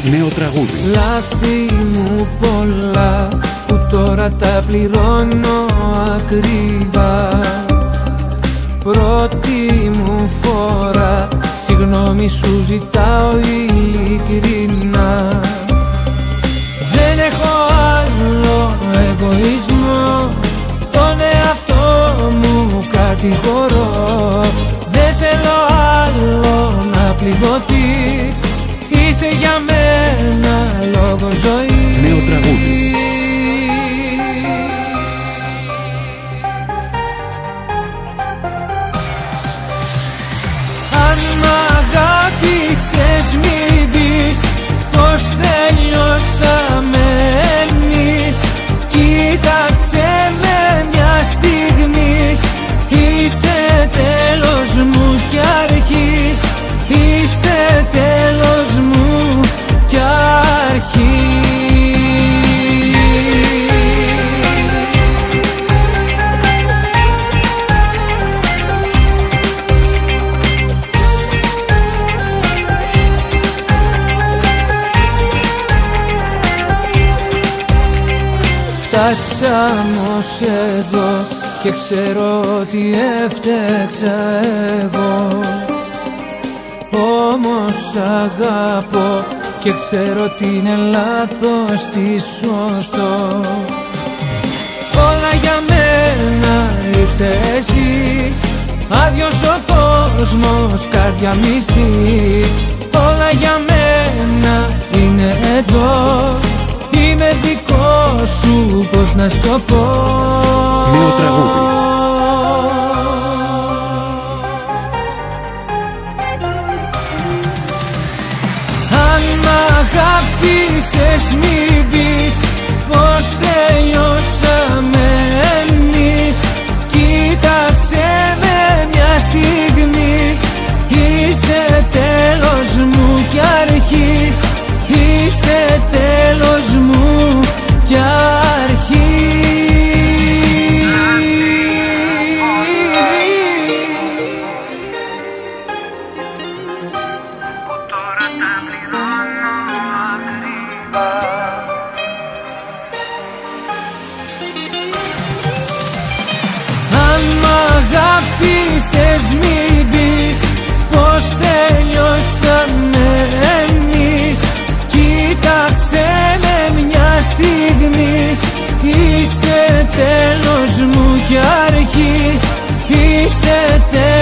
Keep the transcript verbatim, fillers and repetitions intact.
Νέο τραγούδι. Λάθη μου πολλά που τώρα τα πληρώνω ακριβά. Πρώτη μου φορά συγγνώμη σου ζητάω ειλικρινά. Δεν έχω άλλο εγωισμό, τον εαυτό μου κατηγορώ. Δεν θέλω άλλο να πληγωθείς, είσαι για μένα λόγος ζωής. Νέο τραγούδι. Αν μ' αγάπησες μην πεις πως τελειώσαμε εμείς. Κοίταξε με μια στιγμή, είσαι τέλος μου κι αρχή. Είσαι τέλος μου κι αρχή. Φτάσαμε ως εδώ και ξέρω ότι έφτεξα εγώ. Όμως αγαπώ και ξέρω ότι είναι λάθος τι σωστό. Όλα για μένα είσαι εσύ, άδειος ο κόσμος, καρδιά μισή. Όλα για μένα είναι εδώ, είμαι δικό σου, πώς να στο πω. Νέο τραγούδι. Αν μ' αγάπησες μην πεις πως τελειώσαμε εμείς. Κοίταξε με μια στιγμή, είσαι τέλος μου κι αρχή. Είσαι τέλος μου κι αρχή. Τώρα τα πληρώνω ακριβά. Αν μ' αγάπησες μην πεις πως τελειώσαμε εμείς. Κοίταξε με μια στιγμή, είσαι τέλος μου κι αρχή. Είσαι τέλος